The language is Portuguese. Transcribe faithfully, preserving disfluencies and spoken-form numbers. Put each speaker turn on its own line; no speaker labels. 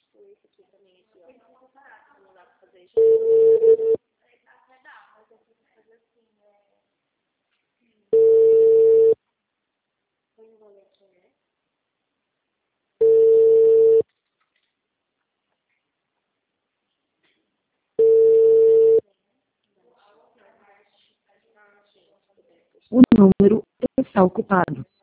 Esse aqui também, aqui, ó. Não dá pra fazer isso. Até dá, mas eu preciso fazer assim, né? Põe o nome aqui, né?
O número está ocupado.